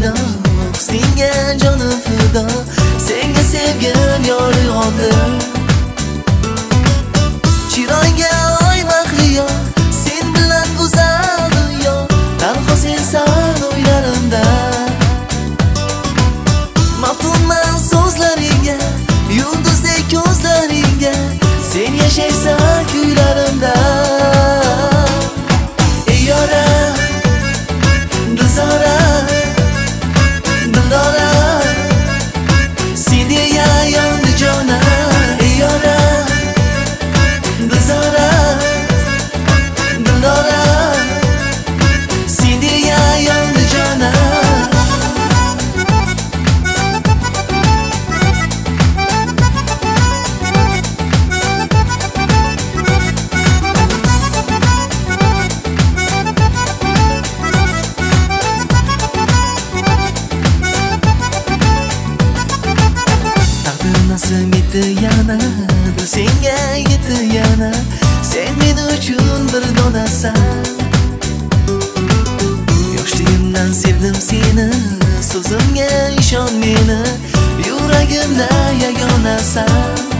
paydo, senga jonim fido, senga sevgim yorug'ondi. Chiroyga oy mahliyo, sen bilan go'zal dunyo, tanho sensan o'ylarimda. Maftunman so'zlaringga, yulduzdek ko'zlaringga, sen yashaysan kuylarimda. Ey yoram, dildora, dildora, sen deya yondi jonim. Ey yoram, dildora, dildora, sen deya yondi jonim. Nasib etdi yana, senga yetdi yana, sen men uchun bir donasan. Yoshligimdan sevdim seni, so'zimga ishon meni, yuragimda yagonasan.